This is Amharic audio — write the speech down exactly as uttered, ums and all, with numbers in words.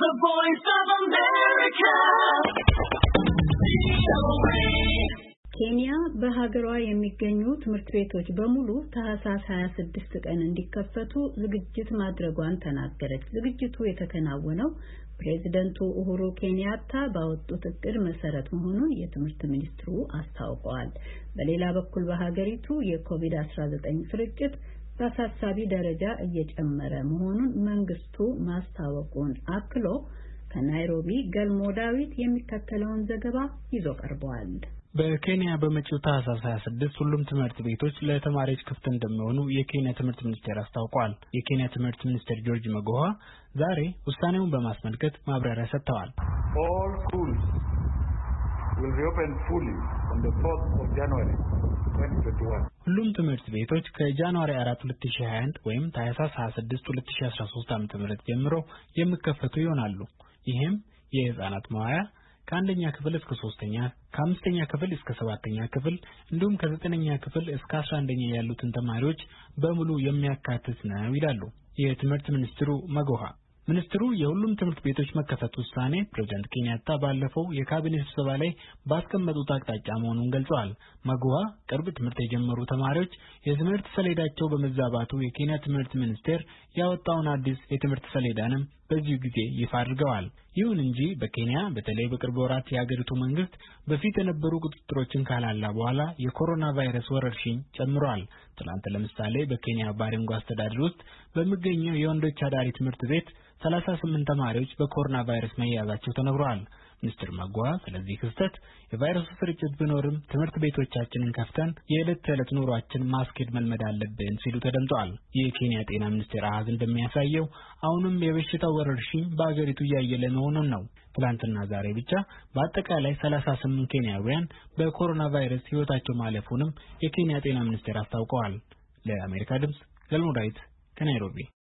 The Voice of America. ኬንያ በሀገሯ የሚገኙ ትምህርት ቤቶች በሙሉ ታህሳስ ሃያ ስድስት ቀን እንዲከፈቱ ዝግጅት ማድረጓን ተናገረች። ዝግጅቱ የተከናወነው ፕሬዝዳንቱ ኡሁሩ ኬንያታ ባወጡት እቅድ መሰረት መሆኑን የትምህርት ሚኒስትሩ አስታውቀዋል። በሌላ በኩል በሀገሪቱ የኮቪድ አስራ ዘጠኝ ስርጭት በአሳሳቢ ደረጃ እየጨመረ መሆኑን መንግስቱ ማስታወቁን አክሎ ከናይሮቢ ገልሞ ዳዊት የሚከተለውን ዘገባ ይዞ ቀርቧል። በኬንያ በመጪው ታህሳስ ሃያ ስድስት ሁሉም ትምህርት ቤቶች ለተማሪዎች ክፍት እንደሚሆኑ የኬንያ ትምህርት ሚኒስቴር አስታውቋል። የኬንያ ትምህርት ሚኒስትር ጆርጅ መጎሃ ዛሬ ውሳኔውን በማስመልከት ማብራሪያ ሰጥተዋል። All schools will reopen fully on the fourth of January twenty twenty-one. ሁሉም ትምህርት ቤቶች ከጃንዋሪ አራት ሁለት ሺህ ሃያ አንድ ወይም ታህሳስ ሃያ ስድስት ሁለት ሺህ አስራ ሶስት ዓ.ም ጀምሮ የሚከፈቱ ይሆናሉ። ይህም የህፃናት መዋያ ከአንደኛ ክፍል እስከ ሶስተኛ ከአምስተኛ ክፍል እስከ ሰባተኛ ክፍል እንዲሁም ከዘጠነኛ ክፍል እስከ አስራ አንደኛ ያሉትን ተማሪዎች በሙሉ የሚያካትት ነው ይላሉ የትምህርት ሚኒስትሩ መጎሃ። ሚኒስትሩ የሁሉም ትምህርት ቤቶች መከፈት ውሳኔ ፕሬዝዳንት ኬንያታ ባለፈው የካቢኔ ስብሰባ ላይ ባስቀመጡት አቅጣጫ መሆኑን ገልጸዋል። መጎሃ ቅርብ ትምህርት የጀመሩ ተማሪዎች የትምህርት ሰሌዳቸው በመዛባቱ የኬንያ ትምህርት ሚኒስቴር ያወጣውን አዲስ የትምህርት ሰሌዳንም በዚህ ጊዜ ይፋ አድርገዋል። ይሁን እንጂ በኬንያ በተለይ በቅርብ ወራት የሀገሪቱ መንግስት በፊት የነበሩ ቁጥጥሮችን ካላላ በኋላ የኮሮና ቫይረስ ወረርሽኝ ጨምሯል። ትናንት ለምሳሌ በኬንያ ባሪንጎ አስተዳደር ውስጥ በሚገኘው የወንዶች አዳሪ ትምህርት ቤት ሰላሳ ስምንት ተማሪዎች በኮሮና ቫይረስ መያዛቸው ተነግሯል። ሚኒስትር መጎሃ ስለዚህ ክስተት የቫይረሱ ስርጭት ቢኖርም ትምህርት ቤቶቻችንን ከፍተን የዕለት ተዕለት ኑሯችን ማስኬድ መልመድ አለብን ሲሉ ተደምጠዋል። የኬንያ ጤና ሚኒስቴር አሃዝ እንደሚያሳየው አሁንም የበሽታው ወረርሽኝ በአገሪቱ እያየለ መሆኑን ነው። ትላንትና ዛሬ ብቻ በአጠቃላይ ሰላሳ ስምንት ኬንያውያን በኮሮና ቫይረስ ህይወታቸው ማለፉንም የኬንያ ጤና ሚኒስቴር አስታውቀዋል። ለአሜሪካ ድምጽ ገልሞ ዳዊት ከናይሮቢ